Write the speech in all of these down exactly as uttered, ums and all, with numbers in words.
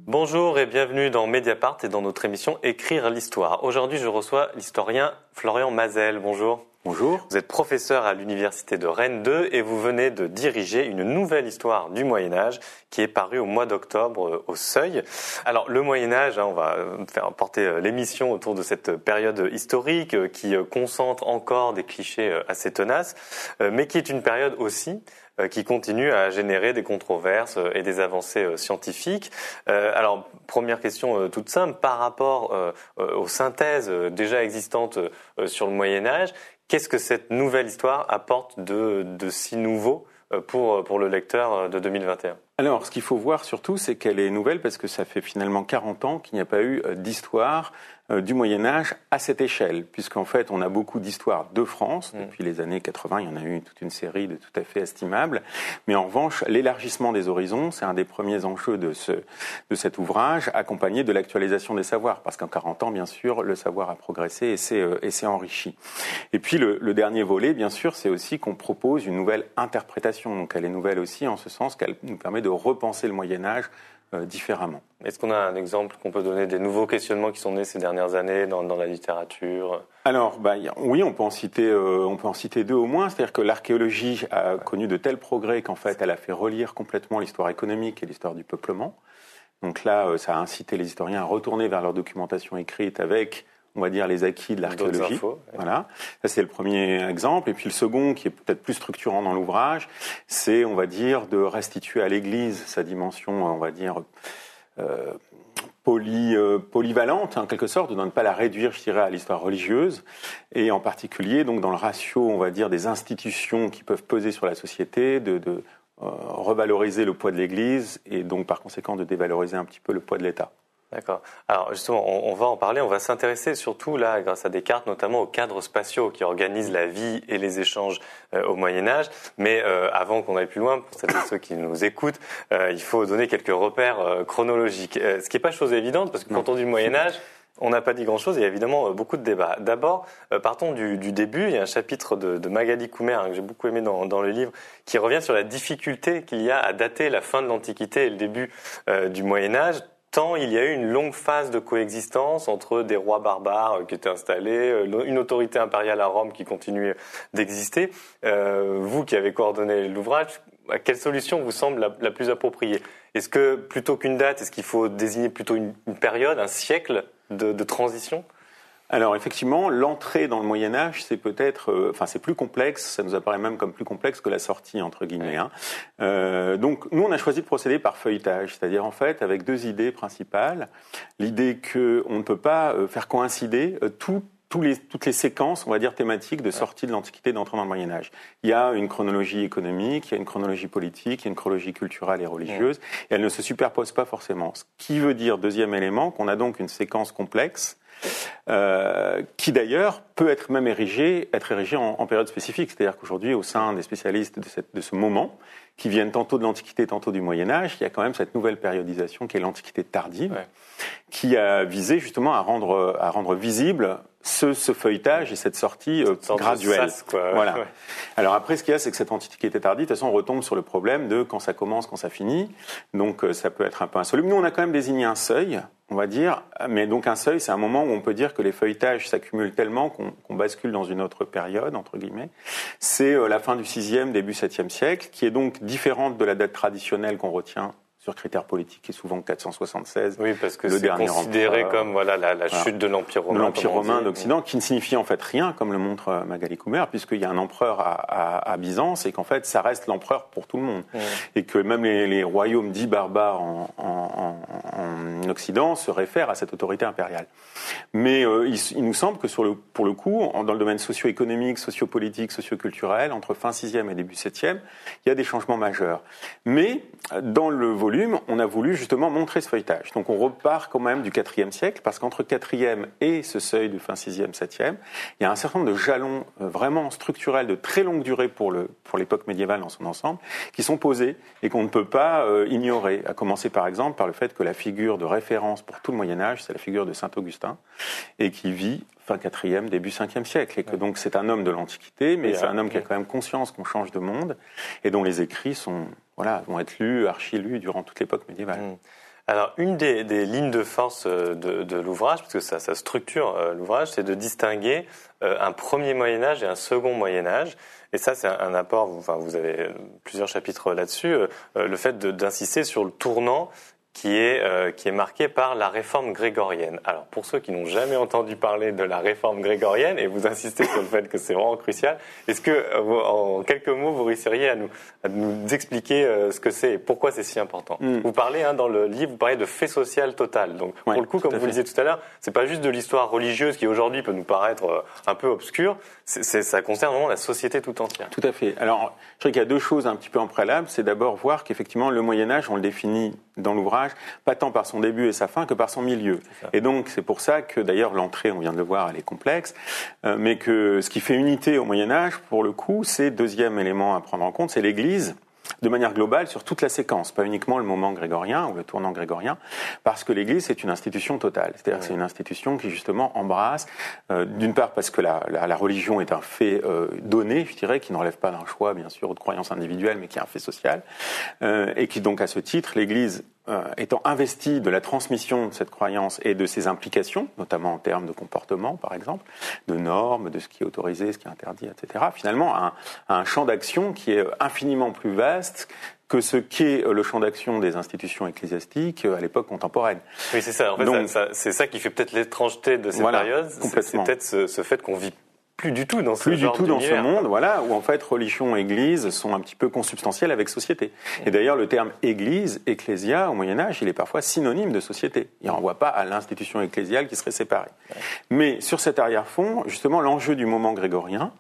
Bonjour et bienvenue dans Mediapart et dans notre émission Écrire l'histoire. Aujourd'hui, je reçois l'historien Florian Mazel. Bonjour. Bonjour. Vous êtes professeur à l'université de Rennes deux et vous venez de diriger une nouvelle histoire du Moyen-Âge qui est parue au mois d'octobre au Seuil. Alors le Moyen-Âge, hein, on va faire porter l'émission autour de cette période historique qui concentre encore des clichés assez tenaces, mais qui est une période aussi qui continue à générer des controverses et des avancées scientifiques. Alors, première question toute simple, par rapport aux synthèses déjà existantes sur le Moyen-Âge, qu'est-ce que cette nouvelle histoire apporte de, de si nouveau pour, pour le lecteur de deux mille vingt et un ? Alors, ce qu'il faut voir surtout, c'est qu'elle est nouvelle parce que ça fait finalement quarante ans qu'il n'y a pas eu d'histoire du Moyen-Âge à cette échelle, puisqu'en fait, on a beaucoup d'histoires de France. Depuis les années quatre-vingts, il y en a eu toute une série de tout à fait estimables. Mais en revanche, l'élargissement des horizons, c'est un des premiers enjeux de, ce, de cet ouvrage, accompagné de l'actualisation des savoirs. Parce qu'en quarante ans, bien sûr, le savoir a progressé et s'est, et s'est enrichi. Et puis, le, le dernier volet, bien sûr, c'est aussi qu'on propose une nouvelle interprétation. Donc, elle est nouvelle aussi en ce sens qu'elle nous permet de repenser le Moyen-Âge Euh, différemment. Est-ce qu'on a un exemple qu'on peut donner des nouveaux questionnements qui sont nés ces dernières années dans, dans la littérature ? Alors, bah, oui, on peut en citer, euh, on peut en citer deux au moins. C'est-à-dire que l'archéologie a connu de tels progrès qu'en fait, elle a fait relire complètement l'histoire économique et l'histoire du peuplement. Donc là, euh, ça a incité les historiens à retourner vers leur documentation écrite avec, on va dire, les acquis de l'archéologie. Infos, ouais. Voilà. Ça, c'est le premier exemple. Et puis le second, qui est peut-être plus structurant dans l'ouvrage, c'est, on va dire, de restituer à l'Église sa dimension, on va dire, euh, poly, euh, polyvalente, en quelque sorte, de ne pas la réduire, je dirais, à l'histoire religieuse. Et en particulier, donc, dans le ratio, on va dire, des institutions qui peuvent peser sur la société, de, de euh, revaloriser le poids de l'Église et donc, par conséquent, de dévaloriser un petit peu le poids de l'État. D'accord. Alors justement, on, on va en parler, on va s'intéresser surtout là, grâce à des cartes, notamment aux cadres spatiaux qui organisent la vie et les échanges euh, au Moyen-Âge. Mais euh, avant qu'on aille plus loin, pour celles et ceux qui nous écoutent, euh, il faut donner quelques repères euh, chronologiques. Euh, ce qui n'est pas chose évidente, parce que quand on dit le Moyen-Âge, on n'a pas dit grand-chose, il y a évidemment beaucoup de débats. D'abord, euh, partons du, du début. Il y a un chapitre de, de Magali Coumer, hein, que j'ai beaucoup aimé dans, dans le livre, qui revient sur la difficulté qu'il y a à dater la fin de l'Antiquité et le début euh, du Moyen-Âge. Tant il y a eu une longue phase de coexistence entre des rois barbares qui étaient installés, une autorité impériale à Rome qui continue d'exister. Euh, vous qui avez coordonné l'ouvrage, quelle solution vous semble la, la plus appropriée ? Est-ce que plutôt qu'une date, est-ce qu'il faut désigner plutôt une, une période, un siècle de, de transition ? Alors effectivement, l'entrée dans le Moyen-Âge, c'est peut-être, euh, enfin c'est plus complexe, ça nous apparaît même comme plus complexe que la sortie, entre guillemets. Hein. Euh, donc nous, on a choisi de procéder par feuilletage, c'est-à-dire en fait avec deux idées principales. L'idée qu'on ne peut pas euh, faire coïncider euh, tout Tous les, toutes les séquences, on va dire, thématiques de sortie de l'Antiquité et d'entrée dans le Moyen-Âge. Il y a une chronologie économique, il y a une chronologie politique, il y a une chronologie culturelle et religieuse, et elles ne se superposent pas forcément. Ce qui veut dire, deuxième élément, qu'on a donc une séquence complexe, euh, qui d'ailleurs peut être même érigée, être érigée en, en période spécifique. C'est-à-dire qu'aujourd'hui, au sein des spécialistes de, cette, de ce moment, qui viennent tantôt de l'Antiquité, tantôt du Moyen-Âge, il y a quand même cette nouvelle périodisation qui est l'Antiquité tardive, ouais. qui a visé justement à rendre, à rendre visible ce, ce feuilletage et cette sortie euh, cette graduelle. Sas, quoi. Voilà. Ouais. Alors après, ce qu'il y a, c'est que cette Antiquité tardive, de toute façon, on retombe sur le problème de quand ça commence, quand ça finit. Donc euh, ça peut être un peu insoluble. Nous, on a quand même désigné un seuil, on va dire. Mais donc un seuil, c'est un moment où on peut dire que les feuilletages s'accumulent tellement qu'on, qu'on bascule dans une autre période, entre guillemets. C'est euh, la fin du sixième, début septième siècle, qui est donc différente de la date traditionnelle qu'on retient sur critères politiques, qui est souvent quatre cent soixante-seize. Oui, parce que le c'est considéré empereur, comme voilà, la, la voilà. chute de l'Empire romain. De l'Empire romain d'Occident, qui ne signifie en fait rien, comme le montre Magali Coumer, puisqu'il y a un empereur à, à, à Byzance, et qu'en fait, ça reste l'empereur pour tout le monde. Mmh. Et que même les, les royaumes dits barbares en, en, en, en Occident se réfèrent à cette autorité impériale. Mais euh, il, il nous semble que sur le, pour le coup, dans le domaine socio-économique, socio-politique, socio-culturel, entre fin sixième et début septième, il y a des changements majeurs. Mais dans le volume, on a voulu justement montrer ce feuilletage. Donc on repart quand même du quatrième siècle, parce qu'entre quatrième et ce seuil de fin sixième, septième, il y a un certain nombre de jalons euh, vraiment structurels de très longue durée pour, le, pour l'époque médiévale dans son ensemble, qui sont posés et qu'on ne peut pas euh, ignorer. À commencer par exemple par le fait que la figure de référence pour tout le Moyen-Âge, c'est la figure de saint Augustin, et qui vit fin quatrième, début cinquième siècle, et que donc c'est un homme de l'Antiquité, mais et c'est un homme qui a quand même conscience qu'on change de monde, et dont les écrits sont, voilà, vont être lus, archi-lus durant toute l'époque médiévale. Mmh. Alors, une des, des lignes de force de, de l'ouvrage, parce que ça, ça structure euh, l'ouvrage, c'est de distinguer euh, un premier Moyen-Âge et un second Moyen-Âge. Et ça, c'est un, un apport, vous, enfin, vous avez plusieurs chapitres là-dessus, euh, le fait de, d'insister sur le tournant qui est, euh, qui est marqué par la réforme grégorienne. Alors, pour ceux qui n'ont jamais entendu parler de la réforme grégorienne, et vous insistez sur le fait que c'est vraiment crucial, est-ce que, euh, en quelques mots, vous réussiriez à nous, à nous expliquer euh, ce que c'est et pourquoi c'est si important? mm. Vous parlez, hein, dans le livre, vous parlez de fait social total. Donc, ouais, pour le coup, comme vous le disiez tout à l'heure, c'est pas juste de l'histoire religieuse qui, aujourd'hui, peut nous paraître euh, un peu obscure, c'est, c'est, ça concerne vraiment la société tout entière. Tout à fait. Alors, je dirais qu'il y a deux choses un petit peu en préalable. C'est d'abord voir qu'effectivement, le Moyen-Âge, on le définit dans l'ouvrage, pas tant par son début et sa fin que par son milieu. Et donc, c'est pour ça que, d'ailleurs, l'entrée, on vient de le voir, elle est complexe, euh, mais que ce qui fait unité au Moyen-Âge, pour le coup, c'est, deuxième élément à prendre en compte, c'est l'Église, de manière globale, sur toute la séquence, pas uniquement le moment grégorien ou le tournant grégorien, parce que l'Église, c'est une institution totale. C'est-à-dire que c'est une institution qui, justement, embrasse, euh, d'une part, parce que la, la, la religion est un fait euh, donné, je dirais, qui ne relève pas d'un choix, bien sûr, ou de croyance individuelle, mais qui est un fait social, euh, et qui, donc, à ce titre, l'Église, Euh, étant investie de la transmission de cette croyance et de ses implications, notamment en termes de comportement, par exemple, de normes, de ce qui est autorisé, ce qui est interdit, et cetera, finalement, a un, a un champ d'action qui est infiniment plus vaste que ce qu'est le champ d'action des institutions ecclésiastiques à l'époque contemporaine. Oui, c'est ça. En fait, Donc, ça, ça, c'est ça qui fait peut-être l'étrangeté de cette voilà, période. C'est, c'est peut-être ce, ce fait qu'on vit plus du tout dans ce plus genre du tout dans ce d'univers. monde, voilà, où en fait religion et Église sont un petit peu consubstantielles avec société. Et d'ailleurs, le terme Église, ecclésia, au Moyen Âge, il est parfois synonyme de société. Il ne renvoie pas à l'institution ecclésiale qui serait séparée. Mais sur cet arrière-fond, justement, l'enjeu du moment grégorien,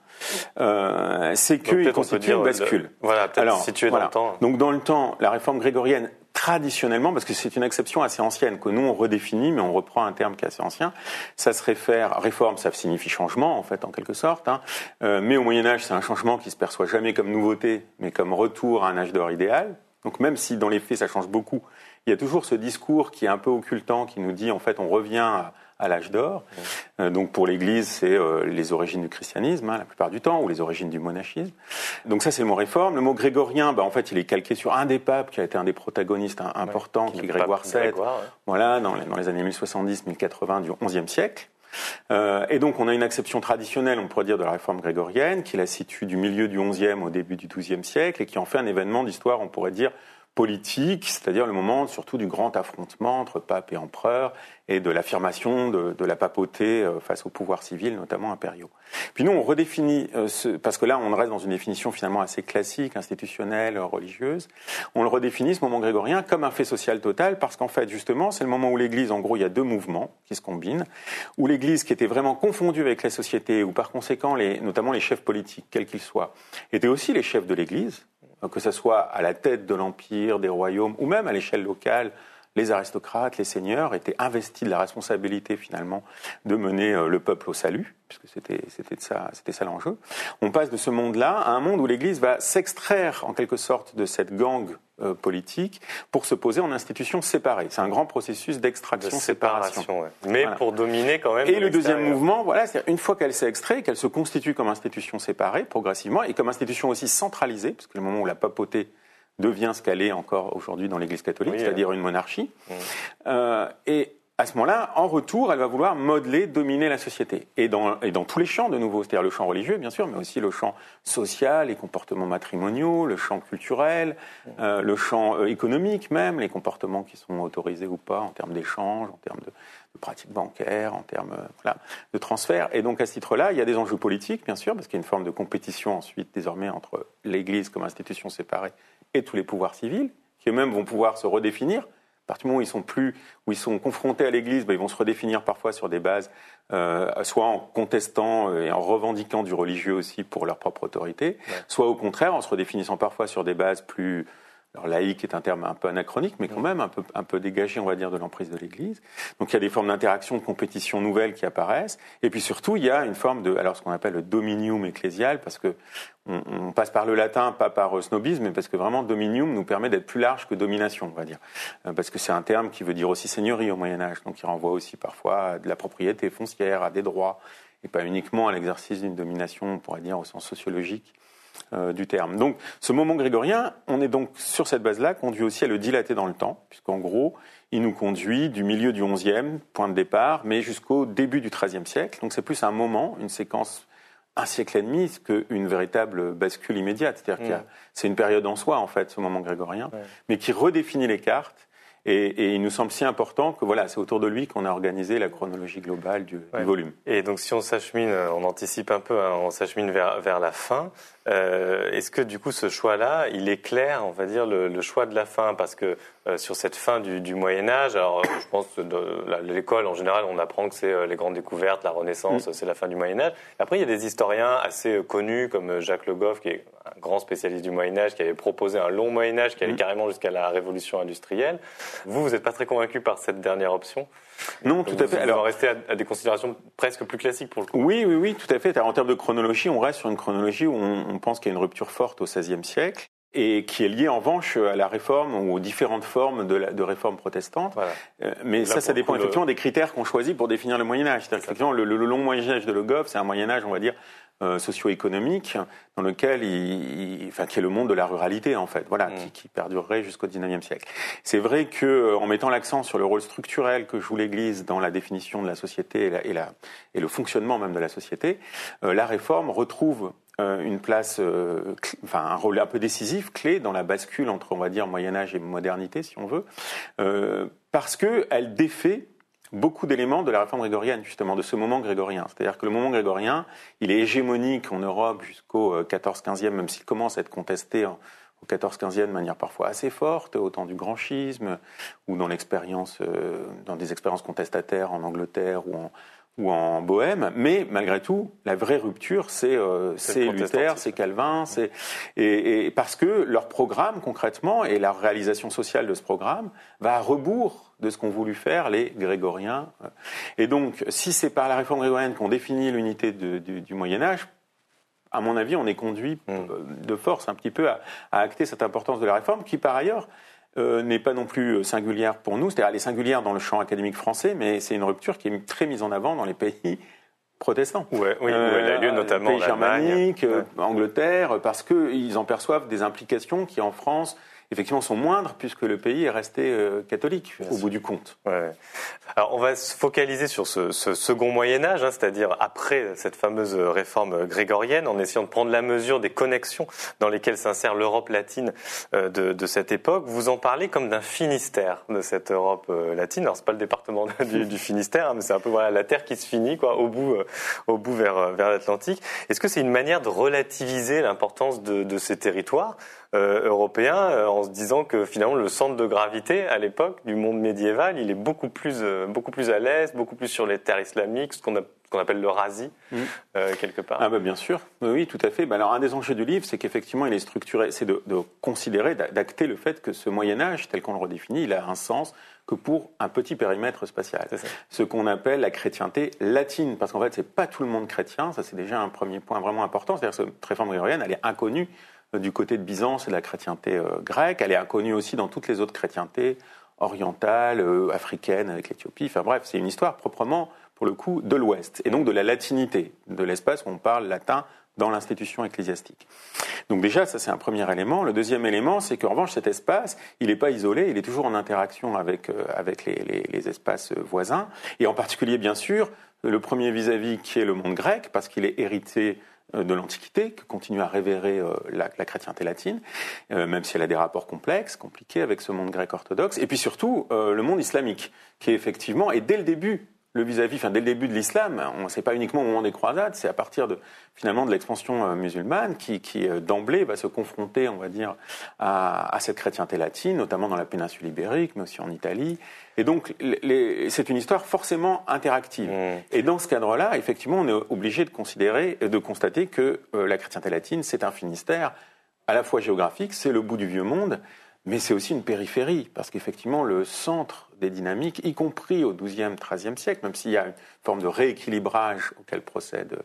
euh, c'est qu'il constitue une bascule. Le, voilà, peut-être Alors, situé voilà. dans le temps. Donc dans le temps, la réforme grégorienne, traditionnellement, parce que c'est une exception assez ancienne, que nous on redéfinit, mais on reprend un terme qui est assez ancien, ça se réfère, réforme, ça signifie changement, en fait, en quelque sorte, hein, euh, mais au Moyen-Âge, c'est un changement qui se perçoit jamais comme nouveauté, mais comme retour à un âge d'or idéal. Donc même si dans les faits ça change beaucoup, il y a toujours ce discours qui est un peu occultant, qui nous dit, en fait, on revient à à l'âge d'or. Mmh. Euh, donc pour l'Église, c'est euh, les origines du christianisme, hein, la plupart du temps, ou les origines du monachisme. Donc ça, c'est le mot réforme. Le mot grégorien, bah, en fait, il est calqué sur un des papes qui a été un des protagonistes hein, importants, ouais, qui est Grégoire sept, Grégoire, ouais. Voilà, dans les, dans les années mille soixante-dix mille quatre-vingts du onzième siècle. Euh, et donc on a une acception traditionnelle, on pourrait dire, de la réforme grégorienne, qui la situe du milieu du onzième au début du douzième siècle, et qui en fait un événement d'histoire, on pourrait dire, politique, c'est-à-dire le moment surtout du grand affrontement entre pape et empereur et de l'affirmation de, de la papauté face aux pouvoirs civils, notamment impériaux. Puis nous, on redéfinit, euh, ce, parce que là, on reste dans une définition finalement assez classique, institutionnelle, religieuse, on le redéfinit, ce moment grégorien, comme un fait social total, parce qu'en fait, justement, c'est le moment où l'Église, en gros, il y a deux mouvements qui se combinent, où l'Église, qui était vraiment confondue avec la société, où par conséquent, les, notamment les chefs politiques, quels qu'ils soient, étaient aussi les chefs de l'Église, que ce soit à la tête de l'empire, des royaumes, ou même à l'échelle locale, les aristocrates, les seigneurs étaient investis de la responsabilité finalement de mener le peuple au salut, puisque c'était, c'était, ça, c'était ça l'enjeu. On passe de ce monde-là à un monde où l'Église va s'extraire en quelque sorte de cette gangue euh, politique pour se poser en institution séparée. C'est un grand processus d'extraction-séparation. Ouais. Mais voilà. Pour dominer quand même. Et le deuxième mouvement, voilà, c'est une fois qu'elle s'est extraite, qu'elle se constitue comme institution séparée progressivement et comme institution aussi centralisée, parce que le moment où la papauté devient ce qu'elle est encore aujourd'hui dans l'Église catholique, oui, c'est-à-dire une monarchie. Mmh. Euh, et à ce moment-là, en retour, elle va vouloir modeler, dominer la société. Et dans, et dans tous les champs, de nouveau, c'est-à-dire le champ religieux, bien sûr, mais aussi le champ social, les comportements matrimoniaux, le champ culturel, mmh. euh, le champ euh, économique même, les comportements qui sont autorisés ou pas en termes d'échanges, en termes de, de pratiques bancaires, en termes euh, voilà, de transferts. Et donc, à ce titre-là, il y a des enjeux politiques, bien sûr, parce qu'il y a une forme de compétition ensuite, désormais, entre l'Église comme institution séparée et tous les pouvoirs civils, qui eux-mêmes vont pouvoir se redéfinir. À partir du moment où ils sont plus, où ils sont confrontés à l'Église, ben, ils vont se redéfinir parfois sur des bases, euh, soit en contestant et en revendiquant du religieux aussi pour leur propre autorité, ouais. soit au contraire en se redéfinissant parfois sur des bases plus... Alors laïque est un terme un peu anachronique, mais quand même un peu, un peu dégagé, on va dire, de l'emprise de l'Église. Donc il y a des formes d'interaction, de compétition nouvelles qui apparaissent. Et puis surtout, il y a une forme de, alors ce qu'on appelle le dominium ecclésial, parce que on, on passe par le latin, pas par snobisme, mais parce que vraiment dominium nous permet d'être plus large que domination, on va dire. Parce que c'est un terme qui veut dire aussi seigneurie au Moyen-Âge, donc il renvoie aussi parfois à de la propriété foncière, à des droits, et pas uniquement à l'exercice d'une domination, on pourrait dire, au sens sociologique. euh, du terme. Donc, ce moment grégorien, on est donc sur cette base-là conduit aussi à le dilater dans le temps, puisqu'en gros, il nous conduit du milieu du onzième, point de départ, mais jusqu'au début du treizième siècle. Donc, c'est plus un moment, une séquence un siècle et demi qu'une véritable bascule immédiate. C'est-à-dire mmh. que c'est une période en soi, en fait, ce moment grégorien, ouais. mais qui redéfinit les cartes. Et, et il nous semble si important que voilà, c'est autour de lui qu'on a organisé la chronologie globale du, ouais. du volume. Et donc, si on s'achemine, on anticipe un peu, hein, on s'achemine vers, vers la fin. Euh, est-ce que du coup, ce choix-là, il éclaire, on va dire, le, le choix de la fin? Parce que euh, sur cette fin du, du Moyen Âge, alors je pense que de, la, l'école en général, on apprend que c'est euh, les grandes découvertes, la Renaissance, mmh. c'est la fin du Moyen Âge. Après, il y a des historiens assez connus comme Jacques Le Goff, qui est un grand spécialiste du Moyen Âge, qui avait proposé un long Moyen Âge qui allait mmh. carrément jusqu'à la Révolution industrielle. Vous, vous n'êtes pas très convaincu par cette dernière option? Non, tout vous, à fait. Vous Alors, en restez à, à des considérations presque plus classiques pour le coup. Oui, oui, oui, tout à fait. Alors, en termes de chronologie, on reste sur une chronologie où on, on pense qu'il y a une rupture forte au seizième siècle et qui est liée en revanche à la réforme ou aux différentes formes de, la, de réforme protestante. Voilà. Euh, mais Là, ça, ça dépend effectivement le... des critères qu'on choisit pour définir le Moyen-Âge. C'est-à-dire effectivement, le, le long Moyen-Âge de Le Goff, c'est un Moyen-Âge, on va dire, Euh, socio-économique, dans lequel il, il, enfin, qui est le monde de la ruralité en fait, voilà, mmh. qui, qui perdurerait jusqu'au dix-neuvième siècle. C'est vrai que, euh, en mettant l'accent sur le rôle structurel que joue l'Église dans la définition de la société et, la, et, la, et le fonctionnement même de la société, euh, la Réforme retrouve euh, une place, euh, cl- enfin un rôle un peu décisif, clé dans la bascule entre, on va dire, Moyen Âge et modernité, si on veut, euh, parce que elle défait beaucoup d'éléments de la réforme grégorienne, justement, de ce moment grégorien. C'est-à-dire que le moment grégorien, il est hégémonique en Europe jusqu'au quatorze quinzième, même s'il commence à être contesté en, au quatorze quinzième de manière parfois assez forte, au temps du grand schisme, ou dans l'expérience, euh, dans des expériences contestataires en Angleterre ou en, ou en Bohème, mais malgré tout, la vraie rupture, c'est, euh, c'est, c'est Luther, c'est Calvin, c'est et, et parce que leur programme concrètement et la réalisation sociale de ce programme va à rebours de ce qu'ont voulu faire les grégoriens. Et donc, si c'est par la réforme grégorienne qu'on définit l'unité de, du, du Moyen Âge, à mon avis, on est conduit mmh. de force un petit peu à, à acter cette importance de la réforme, qui par ailleurs Euh, n'est pas non plus singulière pour nous, c'est-à-dire elle est singulière dans le champ académique français, mais c'est une rupture qui est très mise en avant dans les pays protestants. Ouais, oui, euh, où elle a lieu notamment pays germaniques, ouais. euh, Angleterre, parce qu'ils en perçoivent des implications qui en France effectivement sont moindres puisque le pays est resté euh, catholique Bien au sûr. bout du compte. Ouais. Alors on va se focaliser sur ce, ce second Moyen-Âge, hein, c'est-à-dire après cette fameuse réforme grégorienne, en essayant de prendre la mesure des connexions dans lesquelles s'insère l'Europe latine euh, de, de cette époque. Vous en parlez comme d'un Finistère de cette Europe euh, latine. Alors c'est pas le département du, du Finistère, hein, mais c'est un peu voilà la terre qui se finit quoi, au bout, euh, au bout vers, vers l'Atlantique. Est-ce que c'est une manière de relativiser l'importance de, de ces territoires Euh, européen euh, en se disant que finalement le centre de gravité à l'époque du monde médiéval il est beaucoup plus euh, beaucoup plus à l'est, beaucoup plus sur les terres islamiques, ce qu'on, a, ce qu'on appelle l'Eurasie mmh. euh, quelque part. Ah bah bien sûr, oui tout à fait. Bah alors un des enjeux du livre c'est qu'effectivement il est structuré, c'est de, de considérer, d'acter le fait que ce Moyen Âge tel qu'on le redéfinit, il a un sens que pour un petit périmètre spatial. Ce qu'on appelle la chrétienté latine, parce qu'en fait c'est pas tout le monde chrétien, ça c'est déjà un premier point vraiment important, c'est-à-dire que cette réforme grégorienne elle est inconnue du côté de Byzance et de la chrétienté euh, grecque. Elle est inconnue aussi dans toutes les autres chrétientés orientales, euh, africaines, avec l'Éthiopie. Enfin bref, c'est une histoire proprement, pour le coup, de l'Ouest, et donc de la latinité, de l'espace où on parle latin dans l'institution ecclésiastique. Donc déjà, ça c'est un premier élément. Le deuxième élément, c'est qu'en revanche, cet espace, il n'est pas isolé, il est toujours en interaction avec, euh, avec les, les, les espaces voisins, et en particulier, bien sûr, le premier vis-à-vis qui est le monde grec, parce qu'il est hérité de l'Antiquité, qui continue à révérer euh, la, la chrétienté latine, euh, même si elle a des rapports complexes, compliqués avec ce monde grec orthodoxe, et puis surtout euh, le monde islamique, qui est effectivement, et dès le début, le vis-à-vis, enfin dès le début de l'islam, on c'est pas uniquement au moment des croisades, c'est à partir de finalement de l'expansion euh, musulmane qui, qui euh, d'emblée va se confronter, on va dire, à, à cette chrétienté latine, notamment dans la péninsule ibérique, mais aussi en Italie. Et donc, les, les, c'est une histoire forcément interactive. Mmh. Et dans ce cadre-là, effectivement, on est obligé de considérer, de constater que euh, la chrétienté latine, c'est un Finistère à la fois géographique, c'est le bout du vieux monde, mais c'est aussi une périphérie, parce qu'effectivement, le centre des dynamiques, y compris au douzième, treizième siècle, même s'il y a une forme de rééquilibrage auquel procède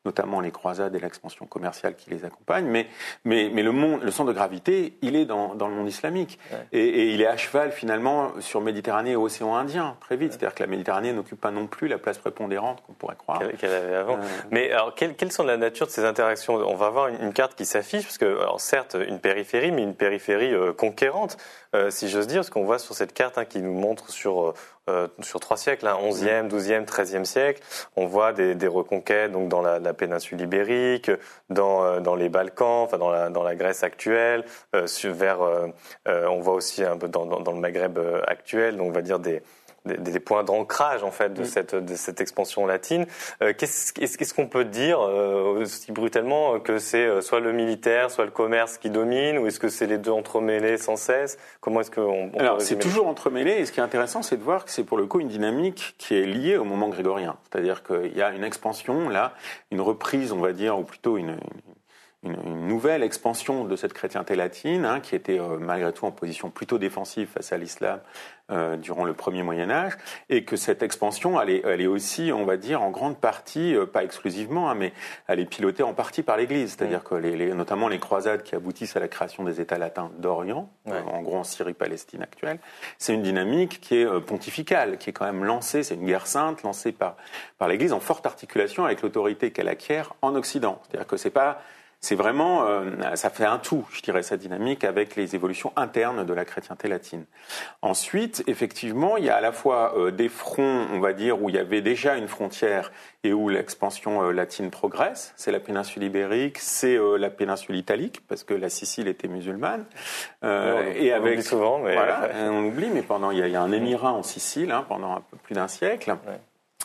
notamment les croisades et l'expansion commerciale qui les accompagnent. Mais, mais, mais le, monde, le centre de gravité, il est dans, dans le monde islamique. Ouais. Et, et il est à cheval, finalement, sur Méditerranée et Océan Indien, très vite. Ouais. C'est-à-dire que la Méditerranée n'occupe pas non plus la place prépondérante qu'on pourrait croire. Qu'elle, qu'elle avait avant. Euh... Mais alors, quelles, quelles sont la nature de ces interactions ? On va avoir une, une carte qui s'affiche, parce que, alors, certes, une périphérie, mais une périphérie euh, conquérante, euh, si j'ose dire, ce qu'on voit sur cette carte hein, qui nous montre sur... Euh, sur trois siècles, hein, onzième, douzième, treizième siècle, on voit des, des reconquêtes donc dans la, la péninsule ibérique, dans, euh, dans les Balkans, enfin dans la, dans la Grèce actuelle, euh, sur, vers, euh, euh, on voit aussi un peu dans, dans, dans le Maghreb euh, actuel, donc on va dire des Des, des points d'ancrage en fait de oui. cette de cette expansion latine. Euh, qu'est-ce, qu'est-ce qu'on peut dire euh, aussi brutalement que c'est euh, soit le militaire, soit le commerce qui domine, ou est-ce que c'est les deux entremêlés sans cesse ? Comment est-ce qu'on on Alors c'est toujours entremêlé, et ce qui est intéressant, c'est de voir que c'est pour le coup une dynamique qui est liée au moment grégorien. C'est-à-dire qu'il y a une expansion là, une reprise, on va dire, ou plutôt une, une Une, une nouvelle expansion de cette chrétienté latine, hein, qui était euh, malgré tout en position plutôt défensive face à l'islam euh, durant le premier Moyen-Âge, et que cette expansion, elle est, elle est aussi, on va dire, en grande partie, euh, pas exclusivement, hein, mais elle est pilotée en partie par l'Église, c'est-à-dire mmh. que les, les, notamment les croisades qui aboutissent à la création des États latins d'Orient, ouais. euh, en gros en Syrie-Palestine actuelle, c'est une dynamique qui est euh, pontificale, qui est quand même lancée, c'est une guerre sainte lancée par, par l'Église en forte articulation avec l'autorité qu'elle acquiert en Occident. C'est-à-dire que c'est pas C'est vraiment, euh, ça fait un tout, je dirais, cette dynamique avec les évolutions internes de la chrétienté latine. Ensuite, effectivement, il y a à la fois euh, des fronts, on va dire, où il y avait déjà une frontière et où l'expansion euh, latine progresse. C'est la péninsule ibérique, c'est euh, la péninsule italique, parce que la Sicile était musulmane. Euh, ouais, on, et on avec, oublie souvent, mais... Voilà, on oublie, mais pendant, il y a, il y a un émirat en Sicile, hein, pendant un peu plus d'un siècle. Ouais.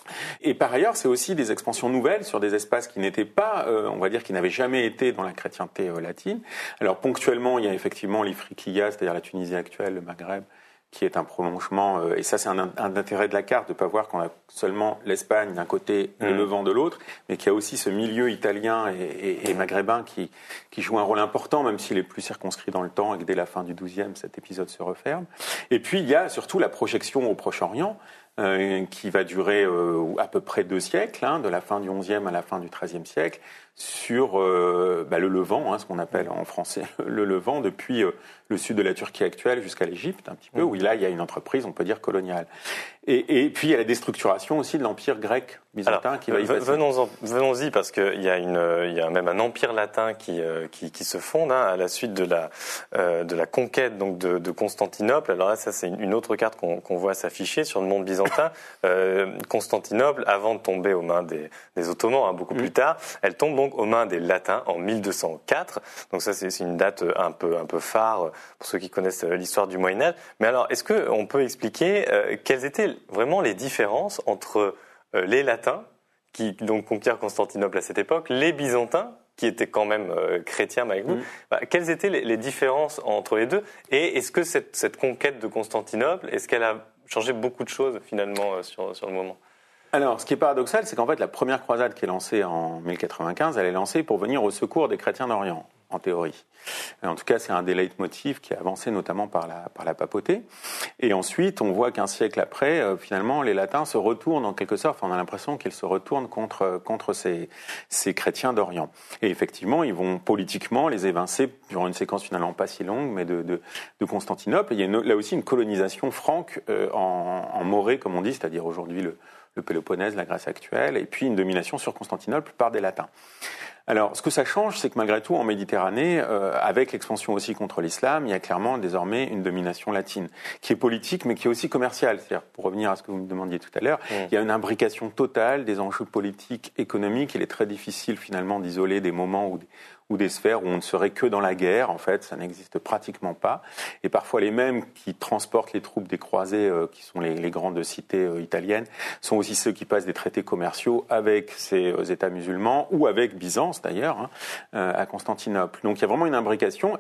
Et par ailleurs, c'est aussi des expansions nouvelles sur des espaces qui n'étaient pas, euh, on va dire, qui n'avaient jamais été dans la chrétienté euh, latine. Alors ponctuellement, il y a effectivement l'Ifriqiya, c'est-à-dire la Tunisie actuelle, le Maghreb, qui est un prolongement, euh, et ça c'est un, un intérêt de la carte, de ne pas voir qu'on a seulement l'Espagne d'un côté, mmh. le Levant de l'autre, mais qu'il y a aussi ce milieu italien et, et, et maghrébin qui, qui joue un rôle important, même s'il est plus circonscrit dans le temps et que dès la fin du douzième, cet épisode se referme. Et puis il y a surtout la projection au Proche-Orient, Euh, qui va durer euh, à peu près deux siècles, hein, de la fin du onzième à la fin du treizième siècle, sur euh, bah, le Levant, hein, ce qu'on appelle en français le Levant, depuis euh, le sud de la Turquie actuelle jusqu'à l'Égypte, un petit peu, mmh. où là il y a une entreprise, on peut dire, coloniale. Et, et puis il y a la déstructuration aussi de l'empire grec byzantin. Alors, qui va y passer. Venons-en, venons-y, parce qu'il y a une, il y a même un empire latin qui qui, qui se fonde hein, à la suite de la euh, de la conquête donc de, de Constantinople. Alors là, ça c'est une autre carte qu'on, qu'on voit s'afficher sur le monde byzantin. euh, Constantinople, avant de tomber aux mains des, des Ottomans, hein, beaucoup mmh. plus tard, elle tombe donc aux mains des Latins en mille deux cent quatre. Donc ça, c'est, c'est une date un peu un peu phare pour ceux qui connaissent l'histoire du Moyen Âge. Mais alors, est-ce que on peut expliquer euh, quelles étaient vraiment les différences entre euh, les Latins qui donc conquièrent Constantinople à cette époque, les Byzantins qui étaient quand même euh, chrétiens malgré tout. Mmh. Bah, quelles étaient les, les différences entre les deux ? Et est-ce que cette, cette conquête de Constantinople, est-ce qu'elle a changé beaucoup de choses finalement euh, sur, sur le moment ? Alors, ce qui est paradoxal, c'est qu'en fait, la première croisade qui est lancée en mille quatre-vingt-quinze, elle est lancée pour venir au secours des chrétiens d'Orient, en théorie. En tout cas, c'est un des leitmotifs qui est avancé notamment par la, par la papauté. Et ensuite, on voit qu'un siècle après, euh, finalement, les Latins se retournent en quelque sorte. Enfin, on a l'impression qu'ils se retournent contre, contre ces, ces chrétiens d'Orient. Et effectivement, ils vont politiquement les évincer durant une séquence finalement pas si longue, mais de, de, de Constantinople. Et il y a une, là aussi une colonisation franque euh, en, en Morée, comme on dit, c'est-à-dire aujourd'hui le le Péloponnèse, la Grèce actuelle, et puis une domination sur Constantinople par des Latins. Alors, ce que ça change, c'est que malgré tout, en Méditerranée, euh, avec l'expansion aussi contre l'islam, il y a clairement désormais une domination latine, qui est politique, mais qui est aussi commerciale. C'est-à-dire, pour revenir à ce que vous me demandiez tout à l'heure, mmh. il y a une imbrication totale des enjeux politiques, économiques. Il est très difficile, finalement, d'isoler des moments où ou des sphères où on ne serait que dans la guerre, en fait, ça n'existe pratiquement pas. Et parfois les mêmes qui transportent les troupes des croisés, euh, qui sont les, les grandes cités euh, italiennes, sont aussi ceux qui passent des traités commerciaux avec ces euh, États musulmans, ou avec Byzance d'ailleurs, hein, euh, à Constantinople. Donc il y a vraiment une imbrication, et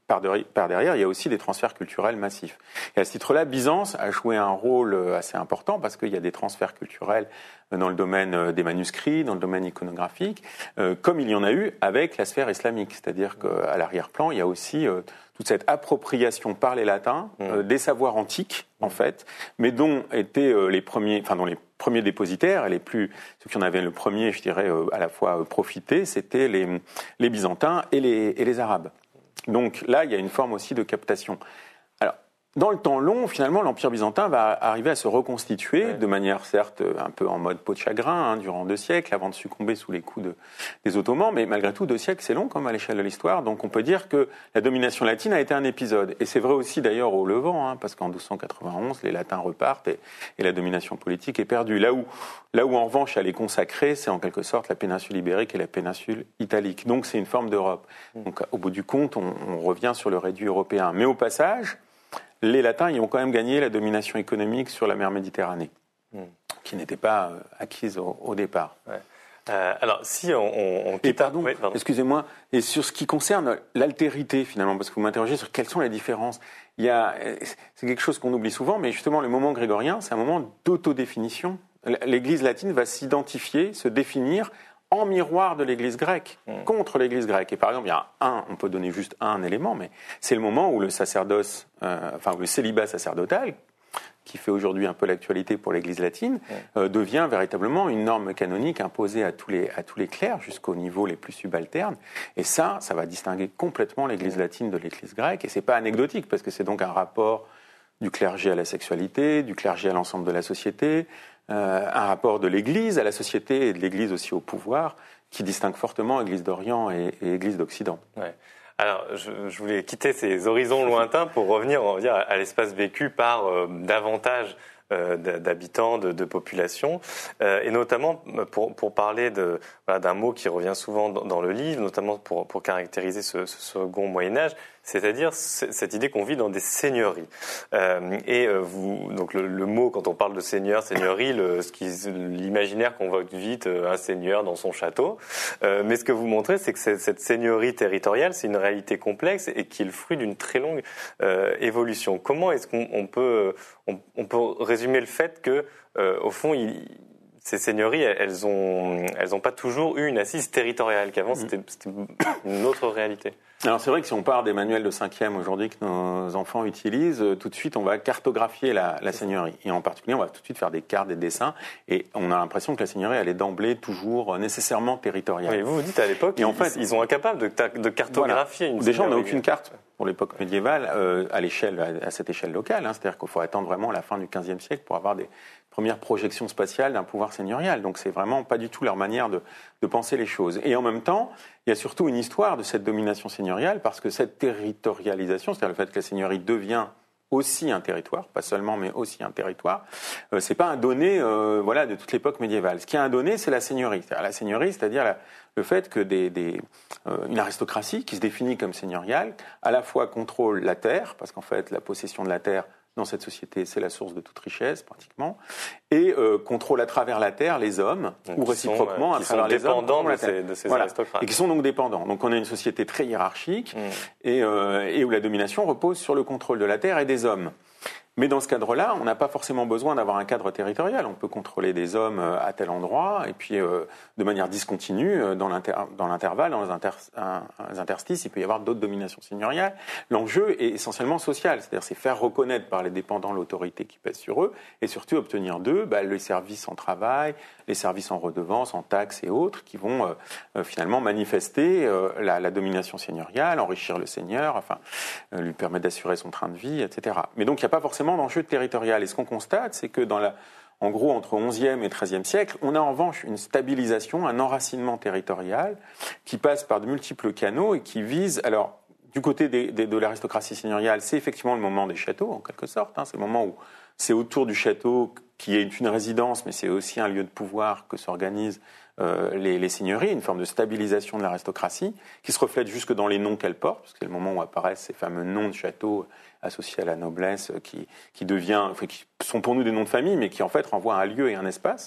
par, de, par derrière, il y a aussi des transferts culturels massifs. Et à ce titre-là, Byzance a joué un rôle assez important parce qu'il y a des transferts culturels dans le domaine des manuscrits, dans le domaine iconographique, euh, comme il y en a eu avec la sphère islamique. C'est-à-dire qu'à l'arrière-plan, il y a aussi euh, toute cette appropriation par les latins euh, des savoirs antiques, en fait, mais dont étaient euh, les premiers, enfin, dont les premiers dépositaires, et les plus, ceux qui en avaient le premier, je dirais, euh, à la fois euh, profité, c'était les, les Byzantins et les, et les Arabes. Donc là, il y a une forme aussi de captation. Alors, dans le temps long, finalement, l'Empire byzantin va arriver à se reconstituer, ouais. de manière certes un peu en mode peau de chagrin, hein, durant deux siècles, avant de succomber sous les coups de, des Ottomans, mais malgré tout, deux siècles, c'est long comme à l'échelle de l'histoire, donc on peut dire que la domination latine a été un épisode. Et c'est vrai aussi d'ailleurs au Levant, hein, parce qu'en douze cent quatre-vingt-onze, les Latins repartent et, et la domination politique est perdue. Là où, là où en revanche elle est consacrée, c'est en quelque sorte la péninsule ibérique et la péninsule italique. Donc c'est une forme d'Europe. Donc au bout du compte, on, on revient sur le réduit européen. Mais au passage, les Latins y ont quand même gagné la domination économique sur la mer Méditerranée, mmh. qui n'était pas euh, acquise au, au départ. Ouais. Euh, alors, si on... on, on et pardon, oui, pardon, excusez-moi, et sur ce qui concerne l'altérité, finalement, parce que vous m'interrogez sur quelles sont les différences, il y a, c'est quelque chose qu'on oublie souvent, mais justement, le moment grégorien, c'est un moment d'autodéfinition. L'Église latine va s'identifier, se définir en miroir de l'Église grecque, mmh. contre l'Église grecque. Et par exemple, il y a un, on peut donner juste un élément, mais c'est le moment où le sacerdoce, euh, enfin où le célibat sacerdotal, qui fait aujourd'hui un peu l'actualité pour l'Église latine, mmh. euh, devient véritablement une norme canonique imposée à tous les, à tous les clercs jusqu'au niveau les plus subalternes. Et ça, ça va distinguer complètement l'Église latine de l'Église grecque. Et c'est pas anecdotique, parce que c'est donc un rapport du clergé à la sexualité, du clergé à l'ensemble de la société, Euh, un rapport de l'Église à la société et de l'Église aussi au pouvoir qui distingue fortement Église d'Orient et, et Église d'Occident. Ouais. Alors, je, je voulais quitter ces horizons lointains pour revenir, on va dire, à l'espace vécu par euh, davantage euh, d'habitants, de, de population, euh, et notamment pour, pour parler de, voilà, d'un mot qui revient souvent dans, dans le livre, notamment pour, pour caractériser ce, ce second Moyen-Âge, c'est-à-dire cette idée qu'on vit dans des seigneuries. Euh, et euh, vous, donc le, le mot, quand on parle de seigneur, seigneurie, le, ce qui, l'imaginaire convoque vite euh, un seigneur dans son château. Euh, mais ce que vous montrez, c'est que cette, cette seigneurie territoriale, c'est une réalité complexe et qui est le fruit d'une très longue euh, évolution. Comment est-ce qu'on on peut, on, on peut résumer le fait que, euh, au fond, il, ces seigneuries, elles ont, elles ont pas toujours eu une assise territoriale, qu'avant c'était, c'était une autre réalité. Alors c'est vrai que si on part des manuels de cinquième aujourd'hui que nos enfants utilisent, tout de suite on va cartographier la, la seigneurie. Et en particulier on va tout de suite faire des cartes, des dessins, et on a l'impression que la seigneurie elle est d'emblée toujours nécessairement territoriale. Oui, vous vous dites à l'époque, et en ils, fait, ils sont incapables de, de cartographier voilà. une Déjà seigneurie. On n'a aucune carte pour l'époque médiévale euh, à, l'échelle, à, à cette échelle locale, hein. C'est-à-dire qu'il faut attendre vraiment la fin du quinzième siècle pour avoir des premières projections spatiales d'un pouvoir seigneurial. Donc c'est vraiment pas du tout leur manière de, de penser les choses. Et en même temps, il y a surtout une histoire de cette domination seigneuriale, parce que cette territorialisation, c'est-à-dire le fait que la seigneurie devient aussi un territoire, pas seulement, mais aussi un territoire, euh, c'est pas un donné euh, voilà, de toute l'époque médiévale. Ce qui est un donné, c'est la seigneurie. C'est-à-dire la seigneurie, c'est-à-dire la, le fait que des, des, euh, une aristocratie qui se définit comme seigneuriale, à la fois contrôle la terre, parce qu'en fait, la possession de la terre, dans cette société, c'est la source de toute richesse, pratiquement, et euh, contrôle à travers la terre les hommes, donc ou réciproquement sont, euh, à travers les hommes. Dépendants de ces, de ces voilà. aristocrates. Et qui sont donc dépendants. Donc on a une société très hiérarchique, mmh. et, euh, et où la domination repose sur le contrôle de la terre et des hommes. Mais dans ce cadre-là, on n'a pas forcément besoin d'avoir un cadre territorial. On peut contrôler des hommes à tel endroit, et puis euh, de manière discontinue, dans, l'inter- dans l'intervalle, dans les, inter- les interstices, il peut y avoir d'autres dominations seigneuriales. L'enjeu est essentiellement social, c'est-à-dire c'est faire reconnaître par les dépendants l'autorité qui pèse sur eux, et surtout obtenir d'eux bah, les services en travail, les services en redevances, en taxes et autres, qui vont euh, euh, finalement manifester euh, la, la domination seigneuriale, enrichir le seigneur, enfin, euh, lui permettre d'assurer son train de vie, et cetera. Mais donc il n'y a pas forcément d'enjeu territorial. Et ce qu'on constate, c'est que dans la, en gros, entre onzième et treizième siècle, on a en revanche une stabilisation, un enracinement territorial qui passe par de multiples canaux et qui vise, alors, du côté des, des, de l'aristocratie seigneuriale, c'est effectivement le moment des châteaux, en quelque sorte. Hein, c'est le moment où c'est autour du château qui est une résidence, mais c'est aussi un lieu de pouvoir que s'organisent euh, les, les seigneuries, une forme de stabilisation de l'aristocratie, qui se reflète jusque dans les noms qu'elle porte, parce que c'est le moment où apparaissent ces fameux noms de châteaux associés à la noblesse, qui, qui, devient, enfin, qui sont pour nous des noms de famille, mais qui en fait renvoient à un lieu et un espace.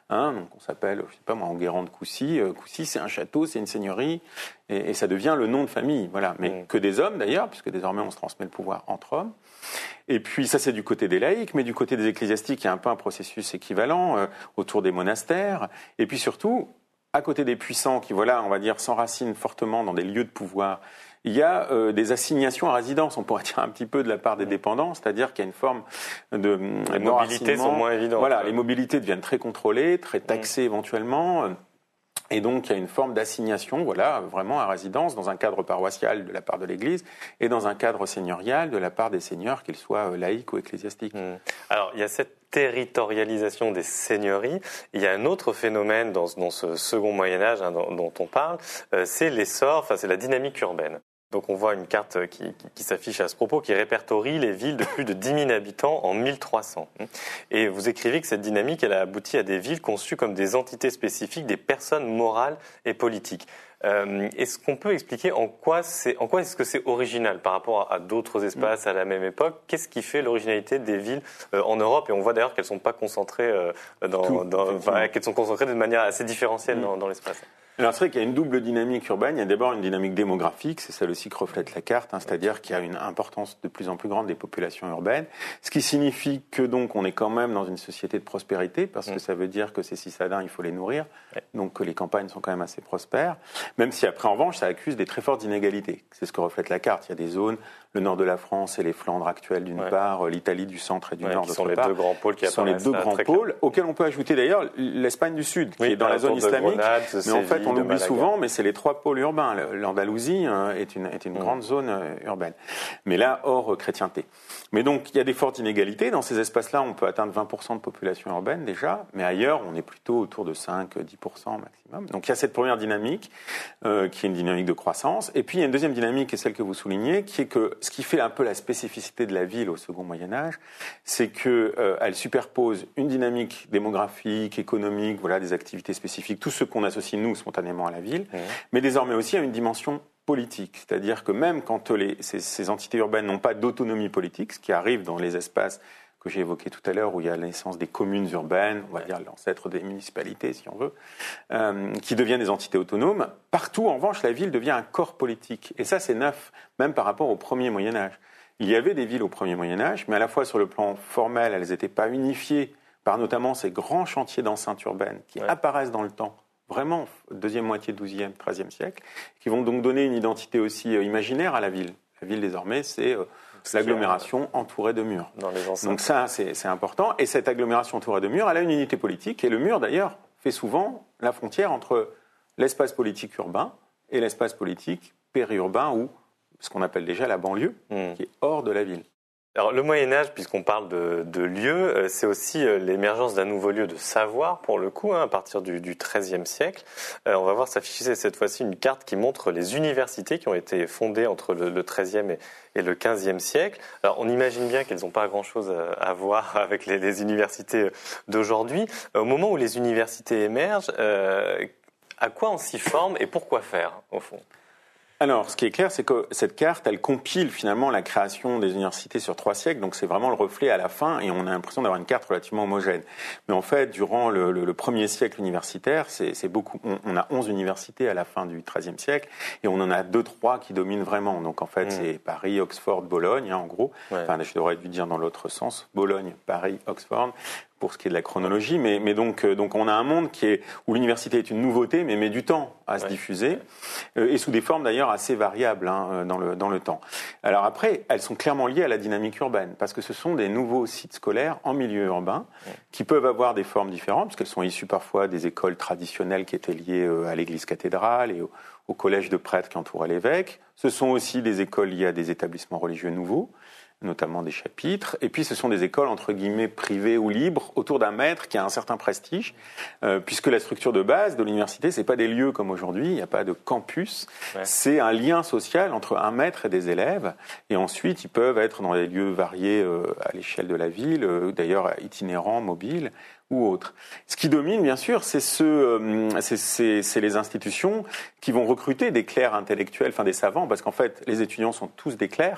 Hein, donc on s'appelle, je sais pas moi, Enguerrand de Coucy. Euh, Coucy, c'est un château, c'est une seigneurie, et, et ça devient le nom de famille. Voilà, mais mmh. que des hommes d'ailleurs, puisque désormais on se transmet le pouvoir entre hommes. Et puis ça c'est du côté des laïcs, mais du côté des ecclésiastiques, il y a un peu un processus équivalent euh, autour des monastères. Et puis surtout, à côté des puissants qui, voilà, on va dire, s'enracinent fortement dans des lieux de pouvoir, il y a euh, des assignations à résidence, on pourrait dire un petit peu de la part des dépendants, c'est-à-dire qu'il y a une forme de les mobilités sont moins évidentes. Voilà, les mobilités deviennent très contrôlées, très taxées mmh. éventuellement. Et donc, il y a une forme d'assignation, voilà, vraiment à résidence dans un cadre paroissial de la part de l'Église et dans un cadre seigneurial de la part des seigneurs, qu'ils soient laïcs ou ecclésiastiques. Mmh. Alors, il y a cette territorialisation des seigneuries. Il y a un autre phénomène dans, dans ce second Moyen-Âge hein, dont, dont on parle, euh, c'est l'essor, enfin, c'est la dynamique urbaine. Donc on voit une carte qui, qui, qui s'affiche à ce propos, qui répertorie les villes de plus de dix mille habitants en mille trois cents. Et vous écrivez que cette dynamique, elle a abouti à des villes conçues comme des entités spécifiques, des personnes morales et politiques. Euh, est-ce qu'on peut expliquer en quoi, c'est, en quoi est-ce que c'est original par rapport à, à d'autres espaces à la même époque? Qu'est-ce qui fait l'originalité des villes euh, en Europe? Et on voit d'ailleurs qu'elles ne sont pas concentrées, euh, dans, Tout, dans, enfin, qu'elles sont concentrées de manière assez différentielle mmh. dans, dans l'espace. Alors c'est vrai qu'il y a une double dynamique urbaine. Il y a d'abord une dynamique démographique, c'est celle aussi que reflète la carte, hein, c'est-à-dire qu'il y a une importance de plus en plus grande des populations urbaines, ce qui signifie que donc on est quand même dans une société de prospérité, parce que ça veut dire que ces citadins, il faut les nourrir, donc que les campagnes sont quand même assez prospères, même si après en revanche ça accuse des très fortes inégalités. C'est ce que reflète la carte. Il y a des zones, le nord de la France et les Flandres actuelles d'une ouais. part, l'Italie du centre et du ouais, nord d'autre part. Ce sont les deux grands pôles qui sont les deux grands pôles, auxquels on peut ajouter d'ailleurs l'Espagne du Sud, qui oui, est dans la zone islamique, Grenade, mais en fait on l'oublie souvent, mais c'est les trois pôles urbains. L'Andalousie euh, est une, est une mmh. grande zone euh, urbaine, mais là hors euh, chrétienté. Mais donc il y a des fortes inégalités. Dans ces espaces-là, on peut atteindre vingt pour cent de population urbaine déjà, mais ailleurs on est plutôt autour de cinq à dix pour cent maximum. Donc il y a cette première dynamique euh, qui est une dynamique de croissance. Et puis il y a une deuxième dynamique, et celle que vous soulignez, qui est que ce qui fait un peu la spécificité de la ville au second Moyen-Âge, c'est qu'elle euh, superpose une dynamique démographique, économique, voilà, des activités spécifiques, tout ce qu'on associe nous spontanément à la ville, mmh. mais désormais aussi à une dimension politique. C'est-à-dire que même quand les, ces, ces entités urbaines n'ont pas d'autonomie politique, ce qui arrive dans les espaces que j'ai évoqués tout à l'heure, où il y a la naissance des communes urbaines, on va dire l'ancêtre des municipalités, si on veut, euh, qui deviennent des entités autonomes, partout, en revanche, la ville devient un corps politique. Et ça, c'est neuf, même par rapport au premier Moyen-Âge. Il y avait des villes au premier Moyen-Âge, mais à la fois sur le plan formel, elles n'étaient pas unifiées par notamment ces grands chantiers d'enceinte urbaine qui ouais. apparaissent dans le temps, vraiment deuxième moitié douzième, treizième siècle, qui vont donc donner une identité aussi euh, imaginaire à la ville. La ville, désormais, c'est euh, l'agglomération entourée de murs. Dans les enceintes. Donc ça, c'est, c'est important. Et cette agglomération entourée de murs, elle a une unité politique. Et le mur, d'ailleurs, fait souvent la frontière entre l'espace politique urbain et l'espace politique périurbain, ou ce qu'on appelle déjà la banlieue, mmh. qui est hors de la ville. Alors, le Moyen-Âge, puisqu'on parle de, de lieux, c'est aussi l'émergence d'un nouveau lieu de savoir, pour le coup, hein, à partir du, du treizième siècle. Euh, on va voir s'afficher cette fois-ci une carte qui montre les universités qui ont été fondées entre le, le treizième et, et le quinzième siècle. Alors, on imagine bien qu'elles n'ont pas grand-chose à, à voir avec les, les universités d'aujourd'hui. Au moment où les universités émergent, euh, à quoi on s'y forme et pourquoi faire, au fond ? Alors, ce qui est clair, c'est que cette carte, elle compile finalement la création des universités sur trois siècles, donc c'est vraiment le reflet à la fin, et on a l'impression d'avoir une carte relativement homogène. Mais en fait, durant le, le, le premier siècle universitaire, c'est, c'est beaucoup. On, on a onze universités à la fin du treizième siècle, et on en a deux, trois qui dominent vraiment. Donc en fait, mmh. c'est Paris, Oxford, Bologne, hein, en gros. Ouais. Enfin, je devrais dû dire dans l'autre sens, Bologne, Paris, Oxford, pour ce qui est de la chronologie, mais, mais donc, donc on a un monde qui est, où l'université est une nouveauté, mais met du temps à se ouais. diffuser, euh, et sous des formes d'ailleurs assez variables hein, dans, le, dans le temps. Alors après, elles sont clairement liées à la dynamique urbaine, parce que ce sont des nouveaux sites scolaires en milieu urbain, ouais. qui peuvent avoir des formes différentes, parce qu'elles sont issues parfois des écoles traditionnelles qui étaient liées euh, à l'église cathédrale et au, au collège de prêtres qui entourait l'évêque. Ce sont aussi des écoles liées à des établissements religieux nouveaux, notamment des chapitres, et puis ce sont des écoles entre guillemets privées ou libres autour d'un maître qui a un certain prestige, euh, puisque la structure de base de l'université, c'est pas des lieux comme aujourd'hui, il n'y a pas de campus, ouais. c'est un lien social entre un maître et des élèves, et ensuite ils peuvent être dans des lieux variés euh, à l'échelle de la ville, euh, d'ailleurs itinérants, mobiles, ou autres. Ce qui domine, bien sûr, c'est, ce, euh, c'est, c'est, c'est les institutions qui vont recruter des clercs intellectuels, enfin des savants, parce qu'en fait, les étudiants sont tous des clercs,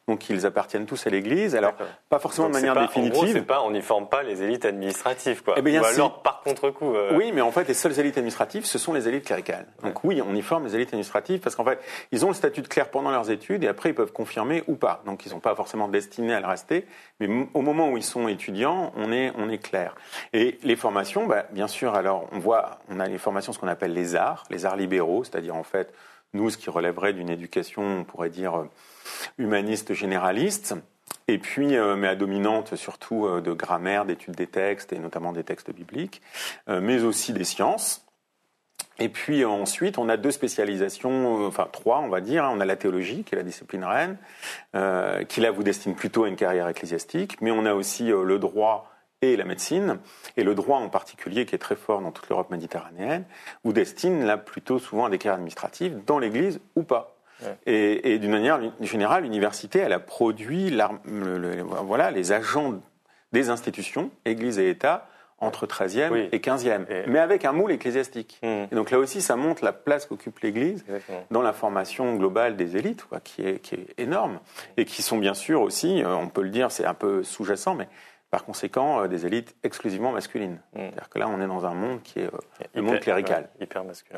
donc ils appartiennent tous à l'Église. Alors, D'accord. pas forcément donc de manière pas, définitive. En gros, c'est pas, on n'y forme pas les élites administratives, quoi. Eh bien, Ou si. alors, par contre-coup... Euh... Oui, mais en fait, les seules élites administratives, ce sont les élites cléricales. Donc oui, on y forme les élites administratives parce qu'en fait, ils ont le statut de clerc pendant leurs études et après, ils peuvent confirmer ou pas. Donc, ils ne sont pas forcément destinés à le rester. Mais au moment où ils sont étudiants, on est, on est clerc. Et les formations, bah, bien sûr, alors, on voit, on a les formations, ce qu'on appelle les arts, les arts libéraux, c'est-à-dire, en fait, nous, ce qui relèverait d'une éducation, on pourrait dire, humaniste généraliste. Et puis, euh, mais à dominante surtout euh, de grammaire, d'études des textes, et notamment des textes bibliques, euh, mais aussi des sciences. Et puis euh, ensuite, on a deux spécialisations, euh, enfin trois, on va dire. Hein. On a la théologie, qui est la discipline reine, euh, qui là vous destine plutôt à une carrière ecclésiastique, mais on a aussi euh, le droit et la médecine, et le droit en particulier, qui est très fort dans toute l'Europe méditerranéenne, vous destine là plutôt souvent à des carrières administratives, dans l'Église ou pas. Ouais. Et, et d'une manière générale, l'université, elle a produit le, le, voilà, les agents des institutions, Église et État, entre treizième oui. et quinzième, et... mais avec un moule ecclésiastique. Mmh. Et donc là aussi, ça montre la place qu'occupe l'Église Exactement. Dans la formation globale des élites, quoi, qui, est, qui est énorme, et qui sont bien sûr aussi, on peut le dire, c'est un peu sous-jacent, mais par conséquent, des élites exclusivement masculines. Mmh. C'est-à-dire que là, on est dans un monde qui est euh, le monde clérical. Ouais, hyper masculin.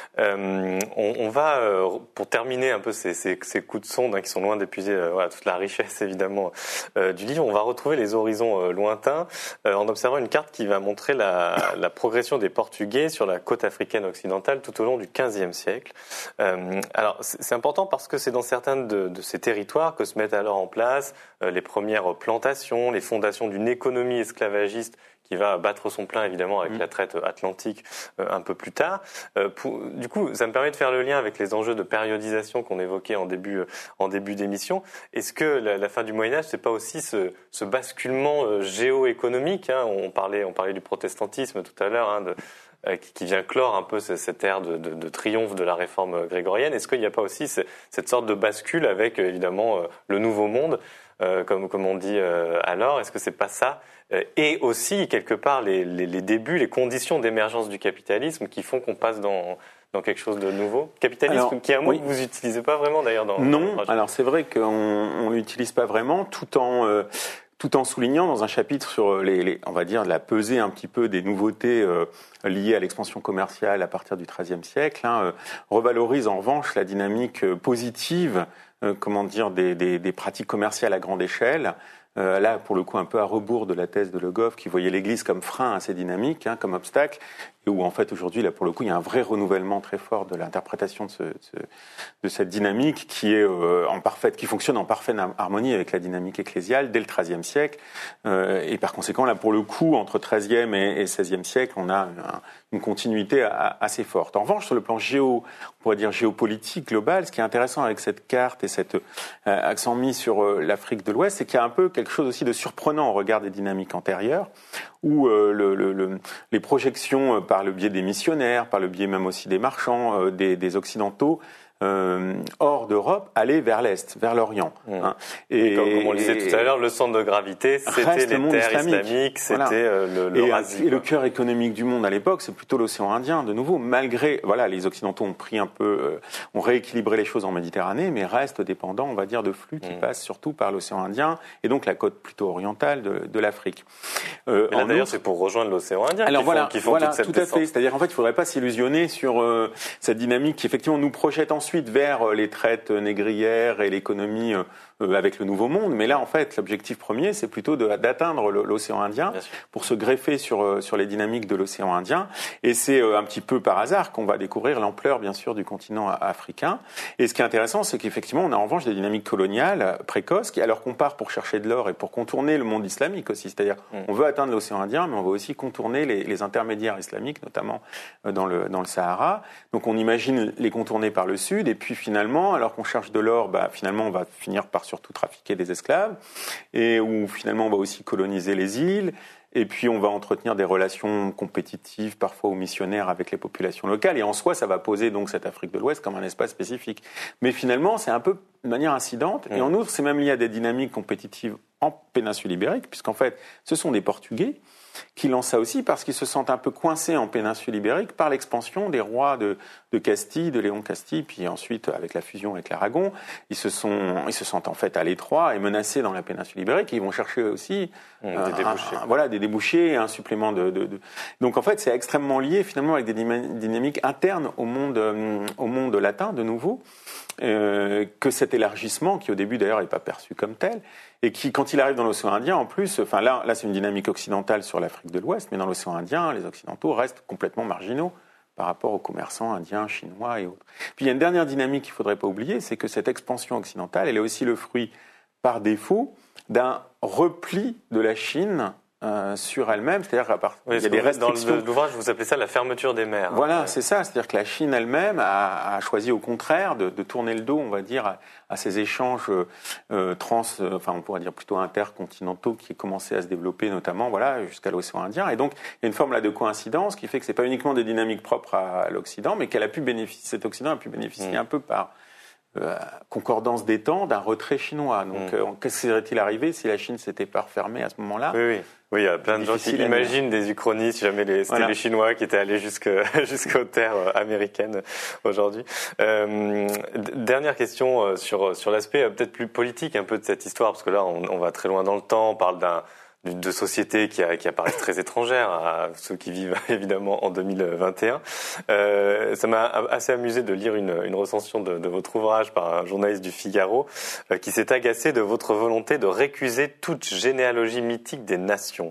Euh, on, on va, euh, pour terminer un peu ces, ces, ces coups de sonde hein, qui sont loin d'épuiser euh, voilà, toute la richesse, évidemment, euh, du livre, on va retrouver les horizons euh, lointains euh, en observant une carte qui va montrer la, la progression des Portugais sur la côte africaine occidentale tout au long du quinzième siècle. Euh, alors, c'est, c'est important parce que c'est dans certains de, de ces territoires que se mettent alors en place euh, les premières plantations, les fondations d'une économie esclavagiste qui va battre son plein évidemment avec mmh. la traite atlantique euh, un peu plus tard. Euh, pour, du coup, ça me permet de faire le lien avec les enjeux de périodisation qu'on évoquait en début, euh, en début d'émission. Est-ce que la, la fin du Moyen-Âge, c'est pas aussi ce, ce basculement euh, géoéconomique hein, on parlait, on parlait du protestantisme tout à l'heure, hein, de, euh, qui, qui vient clore un peu ce, cette ère de, de, de triomphe de la réforme grégorienne. Est-ce qu'il n'y a pas aussi ce, cette sorte de bascule avec évidemment euh, le Nouveau Monde, euh, comme, comme on dit euh, alors? Est-ce que c'est pas ça? Et aussi, quelque part, les, les, les débuts, les conditions d'émergence du capitalisme qui font qu'on passe dans, dans quelque chose de nouveau. Capitalisme, alors, qui est un mot oui. que vous n'utilisez pas vraiment d'ailleurs dans... Non, dans alors c'est vrai qu'on ne l'utilise pas vraiment, tout en... Euh, tout en soulignant dans un chapitre sur les, les, on va dire, la pesée un petit peu des nouveautés euh, liées à l'expansion commerciale à partir du treizième siècle, hein, euh, revalorise en revanche la dynamique euh, positive, euh, comment dire, des, des, des pratiques commerciales à grande échelle. Euh, là, pour le coup, un peu à rebours de la thèse de Le Goff, qui voyait l'Église comme frein à ces dynamiques, hein, comme obstacle, et où en fait aujourd'hui, là pour le coup, il y a un vrai renouvellement très fort de l'interprétation de, ce, de, ce, de cette dynamique qui est euh, en parfaite, qui fonctionne en parfaite harmonie avec la dynamique ecclésiale dès le treizième siècle, euh, et par conséquent, là pour le coup, entre treizième et, et seizième siècle, on a un, une continuité à, assez forte. En revanche, sur le plan géo, on pourrait dire géopolitique global, ce qui est intéressant avec cette carte et cet euh, accent mis sur euh, l'Afrique de l'Ouest, c'est qu'il y a un peu quelque chose aussi de surprenant au regard des dynamiques antérieures, où euh, le, le, le, les projections euh, par le biais des missionnaires, par le biais même aussi des marchands, euh, des, des occidentaux, euh, hors d'Europe, allaient vers l'Est, vers l'Orient. Mmh. Hein. Et, comme, comme on le disait tout à l'heure, le centre de gravité, c'était les terres islamique. islamiques, c'était voilà. euh, le, l'Eurasie. Et, et le cœur économique du monde à l'époque, c'est plutôt l'océan Indien, de nouveau, malgré, voilà, les Occidentaux ont pris un peu, euh, ont rééquilibré les choses en Méditerranée, mais restent dépendants, on va dire, de flux qui mmh. passent surtout par l'océan Indien, et donc la côte plutôt orientale de, de l'Afrique. Euh, là, d'ailleurs, outre, c'est pour rejoindre l'océan Indien alors qui voilà, font, qui font voilà, toute cette tout à descente. fait. C'est-à-dire, en fait, il ne faudrait pas s'illusionner sur euh, cette dynamique qui, effectivement, nous projette ensuite vers les traites négrières et l'économie euh, avec le Nouveau Monde. Mais là, en fait, l'objectif premier, c'est plutôt de, d'atteindre le, l'océan Indien pour se greffer sur, sur les dynamiques de l'océan Indien. Et c'est euh, un petit peu par hasard qu'on va découvrir l'ampleur, bien sûr, du continent africain. Et ce qui est intéressant, c'est qu'effectivement, on a en revanche des dynamiques coloniales précoces qui, alors qu'on part pour chercher de l'or et pour contourner le monde islamique aussi. C'est-à-dire, mmh. on veut atteindre l'océan Indien, mais on veut aussi contourner les, les intermédiaires islamiques, notamment dans le, dans le Sahara. Donc, on imagine les contourner par le sud. Et puis, finalement, alors qu'on cherche de l'or, bah, finalement, on va finir par surtout trafiquer des esclaves. Et où, finalement, on va aussi coloniser les îles. Et puis, on va entretenir des relations compétitives, parfois aux missionnaires, avec les populations locales. Et en soi, ça va poser donc cette Afrique de l'Ouest comme un espace spécifique. Mais finalement, c'est un peu de manière incidente. Mmh. Et en outre, c'est même lié à des dynamiques compétitives en péninsule ibérique, puisqu'en fait, ce sont des Portugais qui lancent ça aussi parce qu'ils se sentent un peu coincés en péninsule ibérique par l'expansion des rois de, de Castille, de Léon Castille, puis ensuite avec la fusion avec l'Aragon, ils se sont, ils se sentent en fait à l'étroit et menacés dans la péninsule ibérique. Et ils vont chercher aussi mmh, euh, des débouchés, un, voilà, des débouchés, un supplément de, de, de. Donc en fait, c'est extrêmement lié finalement avec des dynamiques internes au monde, euh, au monde latin de nouveau. Euh, que cet élargissement, qui au début d'ailleurs n'est pas perçu comme tel, et qui, quand il arrive dans l'océan Indien, en plus, enfin là, là c'est une dynamique occidentale sur l'Afrique de l'Ouest, mais dans l'océan Indien, les Occidentaux restent complètement marginaux par rapport aux commerçants indiens, chinois et autres. Puis il y a une dernière dynamique qu'il ne faudrait pas oublier, c'est que cette expansion occidentale, elle est aussi le fruit, par défaut, d'un repli de la Chine Euh, sur elle-même, c'est-à-dire qu'à part, oui, il y a des restrictions. Dans l'ouvrage, vous appelez ça la fermeture des mers. Voilà, hein. c'est ça, c'est-à-dire que la Chine elle-même a, a choisi au contraire de, de tourner le dos, on va dire, à, à ces échanges euh, trans, euh, enfin on pourrait dire plutôt intercontinentaux qui commençaient à se développer, notamment, voilà, jusqu'à l'océan Indien. Et donc il y a une forme là de coïncidence qui fait que c'est pas uniquement des dynamiques propres à, à l'Occident, mais qu'elle a pu bénéficier, cet Occident a pu bénéficier mmh. un peu par Euh, concordance des temps d'un retrait chinois. Donc, mmh. euh, qu'est-ce qui serait-il arrivé si la Chine s'était pas refermée à ce moment-là ? Oui, oui. Oui, il y a plein de gens qui imaginent des uchronies si jamais les, c'était voilà. les Chinois qui étaient allés jusque, jusqu'aux terres américaines aujourd'hui. Euh, dernière question sur, sur l'aspect peut-être plus politique un peu de cette histoire, parce que là, on, on va très loin dans le temps, on parle d'un de sociétés qui, a, qui apparaissent très étrangères à ceux qui vivent évidemment en deux mille vingt et un. Euh, ça m'a assez amusé de lire une, une recension de, de votre ouvrage par un journaliste du Figaro euh, qui s'est agacé de votre volonté de récuser toute généalogie mythique des nations.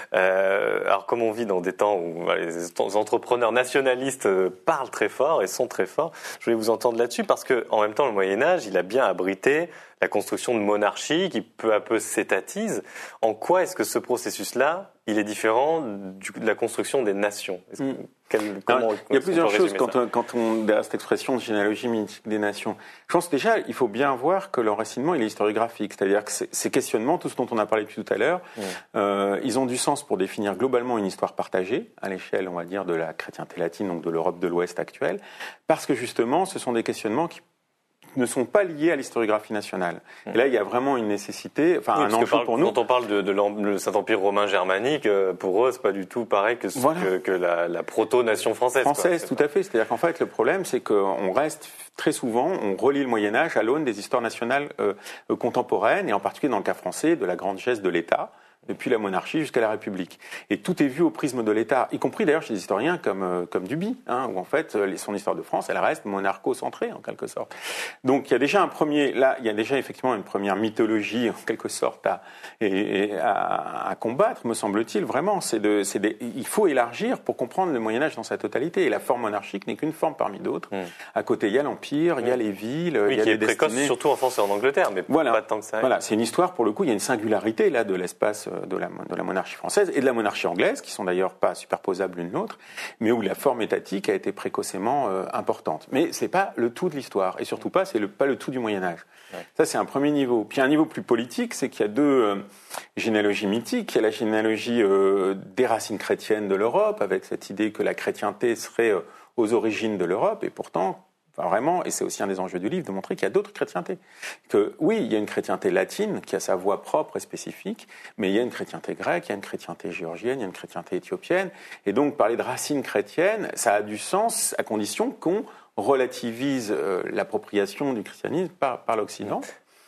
Euh, alors comme on vit dans des temps où bah, les entrepreneurs nationalistes parlent très fort et sont très forts, je voulais vous entendre là-dessus parce que en même temps le Moyen-Âge, il a bien abrité la construction de monarchies qui peu à peu s'étatise. En quoi est-ce que ce processus-là, il est différent du, de la construction des nations ? Mmh. Quel, comment, Alors, il y a plusieurs choses quand on, quand on a cette expression de généalogie mythique des nations. Je pense déjà, il faut bien voir que l'enracinement, il est historiographique. C'est-à-dire que ces questionnements, tout ce dont on a parlé depuis tout à l'heure, mmh. euh, ils ont du sens pour définir globalement une histoire partagée à l'échelle, on va dire, de la chrétienté latine, donc de l'Europe de l'Ouest actuelle, parce que justement, ce sont des questionnements qui ne sont pas liés à l'historiographie nationale. Et là, il y a vraiment une nécessité, enfin oui, un enjeu par, pour nous. Quand on parle de, de le Saint-Empire romain germanique, pour eux, c'est pas du tout pareil que, voilà. que, que la, la proto-nation française. Française, quoi. tout à fait. C'est-à-dire qu'en fait, le problème, c'est qu'on reste très souvent, on relie le Moyen-Âge à l'aune des histoires nationales euh, contemporaines, et en particulier dans le cas français, de la grande geste de l'État, depuis la monarchie jusqu'à la République. Et tout est vu au prisme de l'État, y compris d'ailleurs chez des historiens comme, euh, comme Duby, hein, où en fait son histoire de France, elle reste monarcho-centrée en quelque sorte. Donc il y a déjà un premier, là, il y a déjà effectivement une première mythologie en quelque sorte à, et, et à, à combattre, me semble-t-il, vraiment. C'est de, c'est des, il faut élargir pour comprendre le Moyen-Âge dans sa totalité. Et la forme monarchique n'est qu'une forme parmi d'autres. Mmh. À côté, il y a l'Empire, mmh. il y a les villes, oui, il y a qui des est précoce, destinées. surtout en France et en Angleterre, mais voilà. pas tant que ça. Voilà, c'est une histoire, pour le coup, il y a une singularité là de l'espace de la, de la monarchie française et de la monarchie anglaise, qui sont d'ailleurs pas superposables l'une l'autre, mais où la forme étatique a été précocement euh, importante. Mais c'est pas le tout de l'histoire, et surtout pas, c'est le, pas le tout du Moyen-Âge. Ouais. Ça, c'est un premier niveau. Puis un niveau plus politique, c'est qu'il y a deux euh, généalogies mythiques. Il y a la généalogie euh, des racines chrétiennes de l'Europe, avec cette idée que la chrétienté serait euh, aux origines de l'Europe, et pourtant, vraiment, et c'est aussi un des enjeux du livre, de montrer qu'il y a d'autres chrétientés. Que oui, il y a une chrétienté latine qui a sa voix propre et spécifique, mais il y a une chrétienté grecque, il y a une chrétienté géorgienne, il y a une chrétienté éthiopienne. Et donc, parler de racines chrétiennes, ça a du sens à condition qu'on relativise euh, l'appropriation du christianisme par, par l'Occident.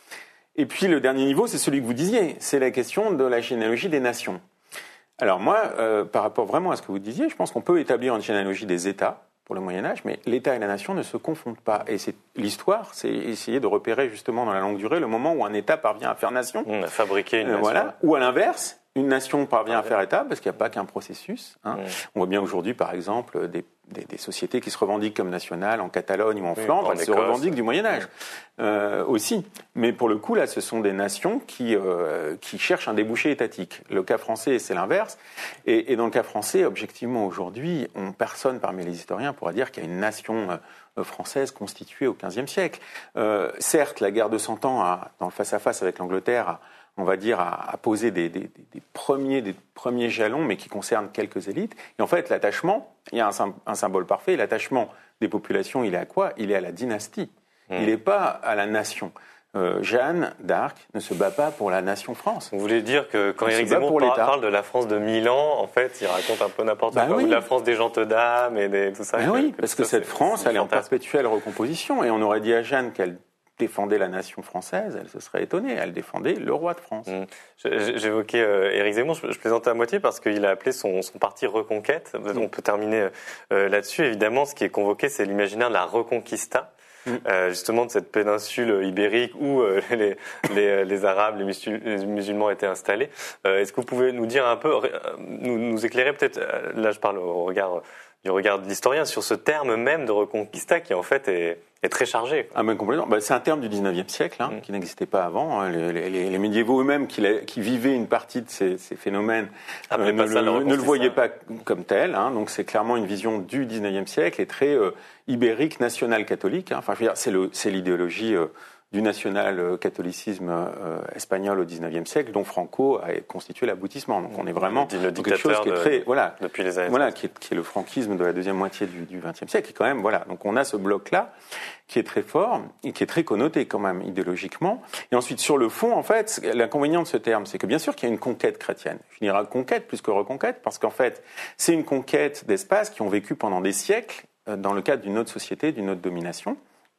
Et puis, le dernier niveau, c'est celui que vous disiez, c'est la question de la généalogie des nations. Alors moi, euh, par rapport vraiment à ce que vous disiez, je pense qu'on peut établir une généalogie des États, pour le Moyen-Âge, mais l'État et la nation ne se confondent pas. Et c'est l'histoire, c'est essayer de repérer justement dans la longue durée le moment où un État parvient à faire nation. On a fabriqué une euh, nation. Voilà. Ou à l'inverse, une nation parvient à faire État, parce qu'il n'y a pas qu'un processus. Hein. Mmh. On voit bien aujourd'hui, par exemple, des, des, des sociétés qui se revendiquent comme nationales en Catalogne ou en Flandre, oui, elles se revendiquent du Moyen-Âge mmh. euh, aussi. Mais pour le coup, là, ce sont des nations qui, euh, qui cherchent un débouché étatique. Le cas français, c'est l'inverse. Et, et dans le cas français, objectivement, aujourd'hui, on, personne parmi les historiens pourra dire qu'il y a une nation euh, française constituée au quinzième siècle. Euh, certes, la guerre de Cent Ans, a, dans le face-à-face avec l'Angleterre, a, on va dire, à, à poser des, des, des, premiers, des premiers jalons, mais qui concernent quelques élites. Et en fait, l'attachement, il y a un, un symbole parfait, l'attachement des populations, il est à quoi ? Il est à la dynastie. Mmh. Il n'est pas à la nation. Euh, Jeanne d'Arc ne se bat pas pour la nation France. Vous voulez dire que quand Éric Zemmour par, parle de la France de Milan, en fait, il raconte un peu n'importe bah quoi, oui. ou de la France des gentes dames et des, tout ça. Bah que, oui, que parce que ça, cette France, elle est en perpétuelle recomposition. Et on aurait dit à Jeanne qu'elle défendait la nation française, elle se serait étonnée. Elle défendait le roi de France. Mmh. J'évoquais euh, Éric Zemmour, je, je plaisantais à moitié parce qu'il a appelé son, son parti Reconquête. Mmh. On peut terminer euh, là-dessus. Évidemment, ce qui est convoqué, c'est l'imaginaire de la Reconquista. Mmh. Euh, justement de cette péninsule ibérique où euh, les, les, les Arabes, les, musul, les musulmans étaient installés. Euh, Est-ce que vous pouvez nous dire un peu, euh, nous, nous éclairer peut-être, euh, là je parle au regard, du regard de l'historien, sur ce terme même de Reconquista qui en fait est, est très chargé. Ah ben complètement. Ben, c'est un terme du dix-neuvième siècle hein, mmh. qui n'existait pas avant. Hein. Les, les, les médiévaux eux-mêmes qui, qui vivaient une partie de ces, ces phénomènes euh, ne, ça, le, ne le voyaient pas comme tel. Hein. Donc c'est clairement une vision du dix-neuvième siècle et très euh, ibérique, national catholique. Hein. Enfin, je veux dire, c'est, le, c'est l'idéologie euh, du national-catholicisme euh, espagnol au dix-neuvième siècle, dont Franco a constitué l'aboutissement. Donc on est vraiment le dans quelque chose qui est très, de, voilà, depuis les années voilà, qui est, qui est le franquisme de la deuxième moitié du, du vingtième siècle. Et quand même, voilà. Donc on a ce bloc-là qui est très fort et qui est très connoté quand même idéologiquement. Et ensuite sur le fond, en fait, l'inconvénient de ce terme, c'est que bien sûr qu'il y a une conquête chrétienne. Je dirais conquête plus que reconquête, parce qu'en fait, c'est une conquête d'espaces qui ont vécu pendant des siècles dans le cadre d'une autre société, d'une autre domination.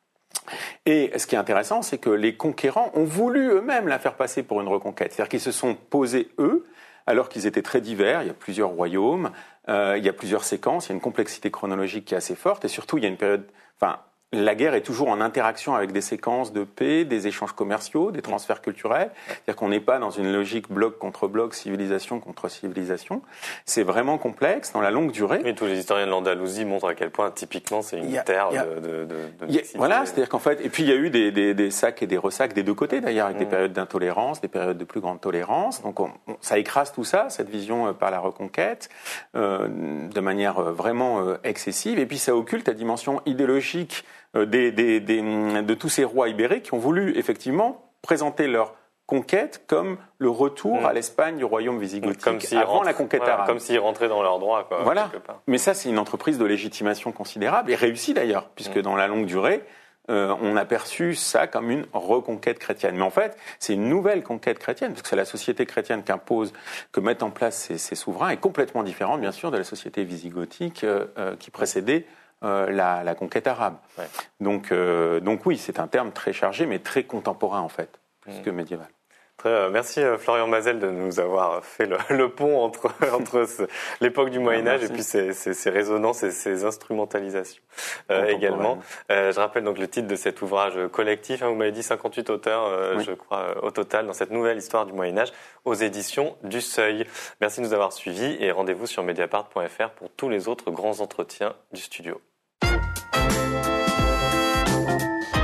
Et ce qui est intéressant, c'est que les conquérants ont voulu eux-mêmes la faire passer pour une reconquête. C'est-à-dire qu'ils se sont posés, eux, alors qu'ils étaient très divers. Il y a plusieurs royaumes, euh, il y a plusieurs séquences, il y a une complexité chronologique qui est assez forte. Et surtout, il y a une période... Enfin, la guerre est toujours en interaction avec des séquences de paix, des échanges commerciaux, des transferts culturels. C'est-à-dire qu'on n'est pas dans une logique bloc contre bloc, civilisation contre civilisation. C'est vraiment complexe dans la longue durée. Et tous les historiens de l'Andalousie montrent à quel point, typiquement, c'est une a, terre a, de, de, de, de a, Voilà, c'est-à-dire qu'en fait... Et puis, il y a eu des, des, des sacs et des ressacs des deux côtés, d'ailleurs, avec mmh. des périodes d'intolérance, des périodes de plus grande tolérance. Donc, on, on, ça écrase tout ça, cette vision euh, par la reconquête, euh, de manière euh, vraiment euh, excessive. Et puis, ça occulte la dimension idéologique Des, des, des, de tous ces rois ibériques qui ont voulu effectivement présenter leur conquête comme le retour mmh. à l'Espagne du royaume visigothique comme si avant rentre, la conquête voilà, arabe. Comme s'ils rentraient dans leurs droits. Quoi, voilà. Mais ça, c'est une entreprise de légitimation considérable et réussie d'ailleurs, puisque mmh. dans la longue durée, euh, on a perçu ça comme une reconquête chrétienne. Mais en fait, c'est une nouvelle conquête chrétienne, parce que c'est la société chrétienne qui impose que mettent en place ces, ces souverains, est complètement différente, bien sûr, de la société visigothique euh, euh, qui précédait Euh, la, la conquête arabe. Ouais. Donc, euh, donc oui, c'est un terme très chargé, mais très contemporain en fait, plus mmh. que médiéval. Très, euh, merci euh, Florian Mazel de nous avoir fait le, le pont entre, entre ce, l'époque du Moyen-Âge ah, et puis ces, ces, ces résonances et ces instrumentalisations euh, également. Euh, je rappelle donc le titre de cet ouvrage collectif, hein, vous m'avez dit cinquante-huit auteurs, euh, oui. je crois, euh, au total, dans cette nouvelle histoire du Moyen-Âge, aux éditions du Seuil. Merci de nous avoir suivis et rendez-vous sur mediapart point f r pour tous les autres grands entretiens du studio.